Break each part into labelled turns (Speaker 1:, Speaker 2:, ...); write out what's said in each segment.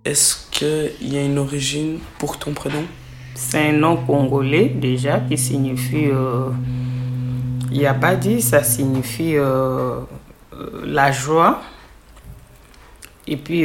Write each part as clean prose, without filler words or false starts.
Speaker 1: Est-ce qu'il y a une origine pour ton prénom?
Speaker 2: C'est un nom congolais déjà qui signifie... il n'y a pas dit, ça signifie la joie. Et puis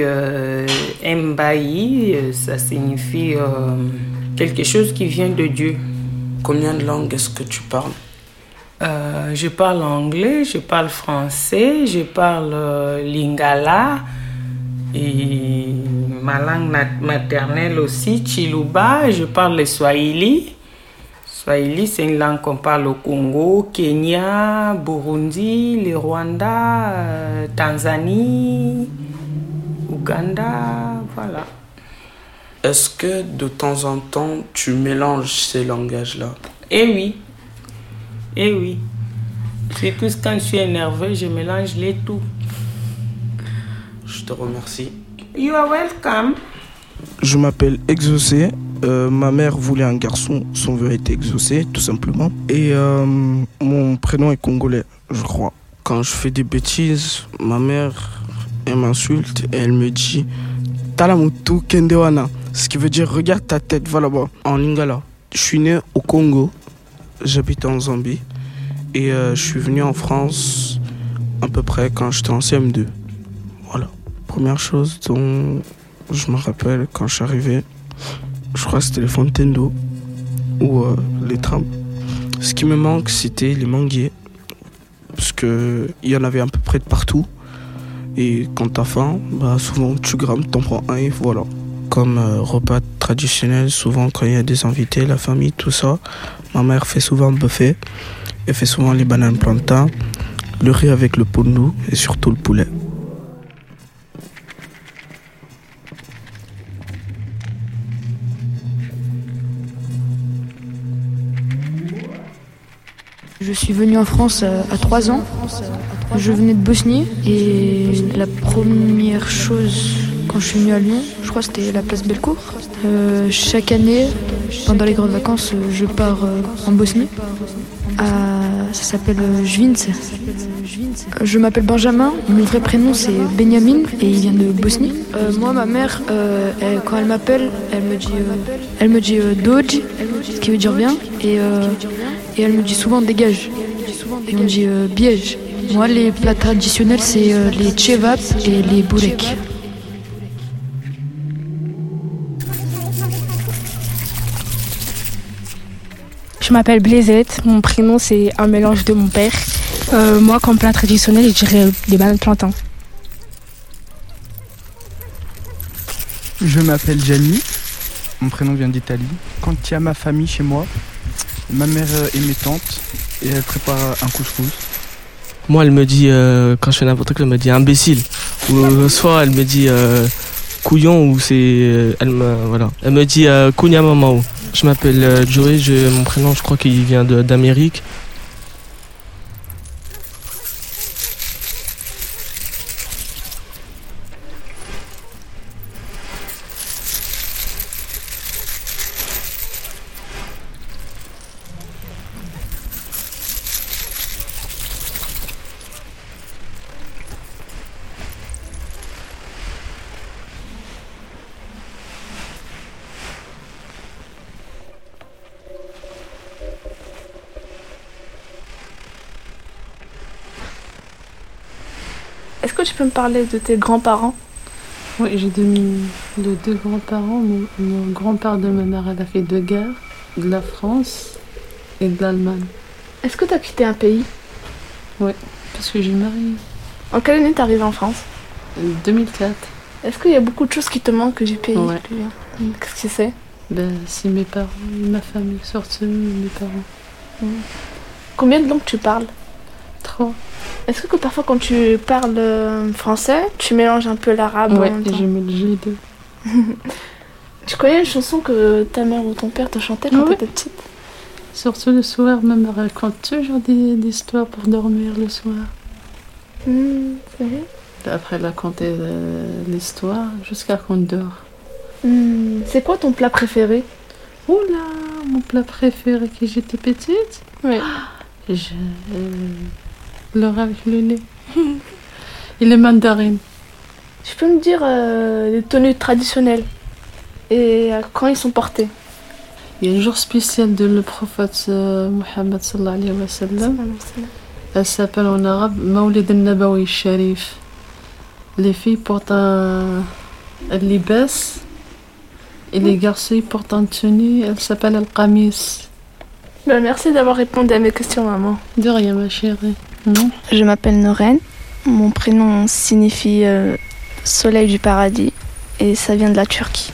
Speaker 2: Mbayi, ça signifie quelque chose qui vient de Dieu.
Speaker 1: Combien de langues est-ce que tu parles?
Speaker 2: Je parle anglais, je parle français, je parle lingala. Et ma langue maternelle aussi, Chiluba, je parle le Swahili. Swahili, c'est une langue qu'on parle au Congo, Kenya, Burundi, le Rwanda, Tanzanie, Ouganda, voilà.
Speaker 1: Est-ce que de temps en temps, tu mélanges ces langages-là?
Speaker 2: Eh oui. Eh oui. Surtout quand je suis énervée, je mélange les tout.
Speaker 1: Je te remercie.
Speaker 2: You are welcome.
Speaker 3: Je m'appelle Exaucé. Ma mère voulait un garçon, son vœu a été exaucé, tout simplement. Et mon prénom est congolais, je crois. Quand je fais des bêtises, ma mère, elle m'insulte et elle me dit Talamutu Kendewana, ce qui veut dire regarde ta tête, va là-bas, en lingala. Je suis né au Congo, j'habite en Zambie et je suis venu en France à peu près quand j'étais en CM2. Voilà. Première chose dont je me rappelle quand je suis arrivé, je crois que c'était les fontaines d'eau ou les trams. Ce qui me manque, c'était les manguiers. Parce qu'il y en avait à peu près de partout. Et quand t'as faim, souvent tu grammes, t'en prends un et voilà. Comme repas traditionnel, souvent quand il y a des invités, la famille, tout ça, ma mère fait souvent un buffet. Elle fait souvent les bananes plantains, le riz avec le pondu et surtout le poulet.
Speaker 4: Je suis venue en France à 3 ans. Je venais de Bosnie et la première chose quand je suis venue à Lyon, je crois que c'était la place Bellecour. Chaque année, pendant les grandes vacances, je pars en Bosnie. Ça s'appelle Jvince. Je m'appelle Benjamin, mon vrai prénom c'est Benjamin et il vient de Bosnie. Moi, ma mère, quand elle m'appelle, elle me dit Dodge, ce qui veut dire bien, et elle me dit souvent dégage. Elle me dit biège. Moi, les plats traditionnels, c'est les tchevap et les bourek.
Speaker 5: Je m'appelle Blaisette, mon prénom c'est un mélange de mon père. Moi, comme plat traditionnel, je dirais des bananes plantains.
Speaker 6: Je m'appelle Gianni, mon prénom vient d'Italie. Quand il y a ma famille chez moi, ma mère et mes tantes, et elle prépare un couscous.
Speaker 7: Moi, elle me dit, quand je fais n'importe quoi, elle me dit imbécile. Ou soit elle me dit couillon, ou c'est. Elle me dit kunyamamao. Je m'appelle Joey, mon prénom, je crois qu'il vient d'Amérique.
Speaker 5: Est-ce que tu peux me parler de tes grands-parents?
Speaker 8: Oui, j'ai deux grands-parents. Mon grand-père de ma mère, elle a fait 2 guerres, de la France et de l'Allemagne.
Speaker 5: Est-ce que tu as quitté un pays?
Speaker 8: Oui, parce que j'ai marié.
Speaker 5: En quelle année t'es arrivée en France?
Speaker 8: 2004.
Speaker 5: Est-ce qu'il y a beaucoup de choses qui te manquent du pays?
Speaker 8: Ouais.
Speaker 5: Qu'est-ce que c'est?
Speaker 8: C'est mes parents, ma famille, surtout mes parents.
Speaker 5: Combien de langues tu parles?
Speaker 8: 3.
Speaker 5: Est-ce que parfois quand tu parles français, tu mélanges un peu l'arabe?
Speaker 8: Ouais, j'ai mélangé les deux.
Speaker 5: Tu connais une chanson que ta mère ou ton père te chantait quand t'étais petite?
Speaker 8: Surtout le soir, ma mère raconte toujours des histoires pour dormir le soir.
Speaker 5: C'est vrai?
Speaker 8: Après, elle a conté l'histoire jusqu'à qu'on dort.
Speaker 5: C'est quoi ton plat préféré?
Speaker 8: Oula, mon plat préféré quand j'étais petite?
Speaker 5: Oui.
Speaker 8: L'or avec le lait. Et les mandarines.
Speaker 5: Tu peux me dire les tenues traditionnelles et quand ils sont portés?
Speaker 8: Il y a un jour spécial de le prophète Mohammed sallallahu alayhi wa sallam. Elle s'appelle en arabe Mawlid al-Nabawi Sharif. Les filles portent un libas et les garçons portent une tenue. Elle s'appelle al-Qamis.
Speaker 5: Merci d'avoir répondu à mes questions, maman.
Speaker 8: De rien, ma chérie.
Speaker 4: Je m'appelle Noren. Mon prénom signifie soleil du paradis et ça vient de la Turquie.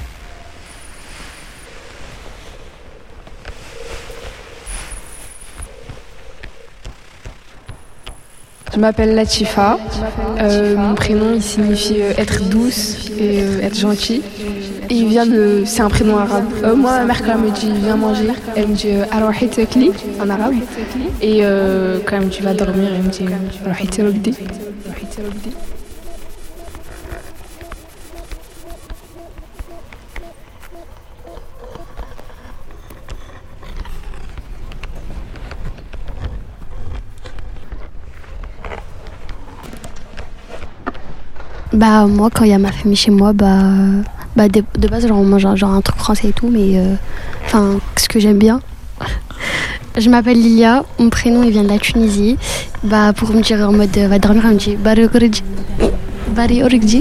Speaker 9: Je m'appelle Latifa. Mon prénom il signifie être douce et être gentille. Et c'est un prénom arabe. Moi, ma mère quand elle me dit viens manger, elle me dit Arouhi tekli en arabe. Et quand elle me dit va dormir, elle me dit Arouhi terogdi.
Speaker 10: Moi quand il y a ma famille chez moi de base genre on mange genre un truc français et tout mais ce que j'aime bien. Je m'appelle Lilia, mon prénom il vient de la Tunisie. Pour me dire en mode va dormir on me dit Bari Origji.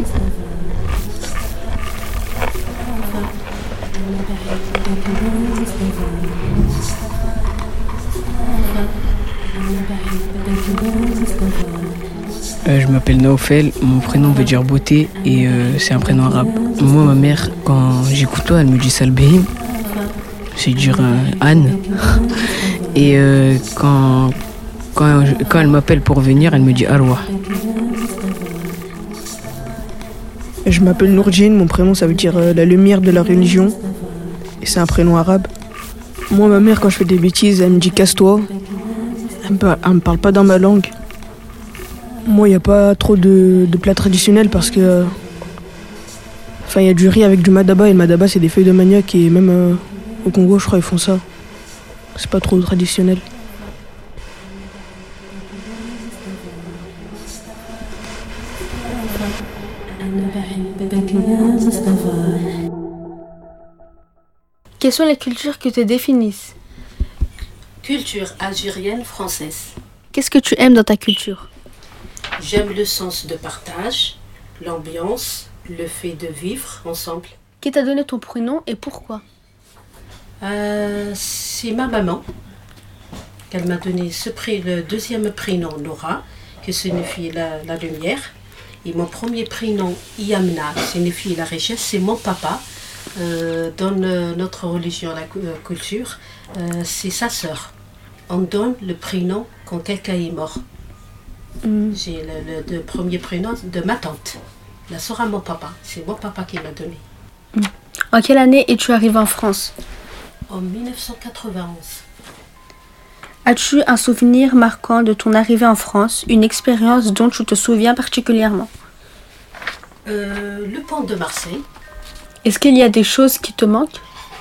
Speaker 11: Je m'appelle Naofel, mon prénom veut dire beauté et c'est un prénom arabe. Moi, ma mère, quand j'écoute toi, elle me dit Salbehim, c'est dire Anne. Et quand elle m'appelle pour venir, elle me dit Arwah.
Speaker 12: Je m'appelle Nourdine, mon prénom ça veut dire la lumière de la religion et c'est un prénom arabe. Moi, ma mère, quand je fais des bêtises, elle me dit casse-toi. Elle me parle pas dans ma langue. Moi, il n'y a pas trop de plats traditionnels parce que... il y a du riz avec du madaba et le madaba, c'est des feuilles de manioc et même au Congo, je crois, ils font ça. C'est pas trop traditionnel.
Speaker 5: Quelles sont les cultures qui te définissent?
Speaker 13: Culture algérienne française.
Speaker 10: Qu'est-ce que tu aimes dans ta culture?
Speaker 13: J'aime le sens de partage, l'ambiance, le fait de vivre ensemble.
Speaker 10: Qui t'a donné ton prénom et pourquoi?
Speaker 13: C'est ma maman. Elle m'a donné le deuxième prénom, Nora, qui signifie la lumière. Et mon premier prénom, Yamna, signifie la richesse. C'est mon papa. Dans notre religion, la culture, c'est sa sœur. On donne le prénom quand quelqu'un est mort. J'ai le premier prénom de ma tante, la sœur à mon papa. C'est mon papa qui l'a donné.
Speaker 10: En quelle année es-tu arrivée en France?
Speaker 13: En 1991.
Speaker 10: As-tu un souvenir marquant de ton arrivée en France, une expérience dont tu te souviens particulièrement?
Speaker 13: Le pont de Marseille.
Speaker 10: Est-ce qu'il y a des choses qui te manquent?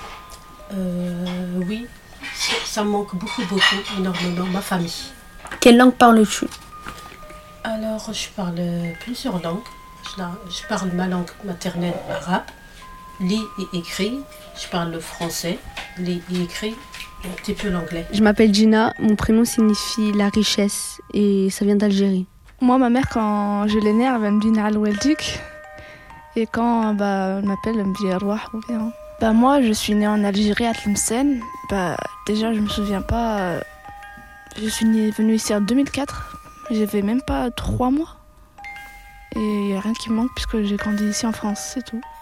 Speaker 13: Oui, ça me manque beaucoup, énormément, ma famille.
Speaker 10: Quelle langue parles-tu?
Speaker 13: Alors, je parle plusieurs langues. Je parle ma langue maternelle arabe, lis et écrit. Je parle le français, lis et écrit, et un petit peu l'anglais.
Speaker 10: Je m'appelle Gina, mon prénom signifie la richesse et ça vient d'Algérie.
Speaker 5: Moi, ma mère, quand je l'ai née, elle me dit Naal Weldik. Et quand elle m'appelle, elle me dit Arwah ou bien. Moi, je suis née en Algérie, à Tlemcen. Déjà, je me souviens pas. Je suis venue ici en 2004. J'avais même pas 3 mois. Et il n'y a rien qui me manque puisque j'ai grandi ici en France, c'est tout.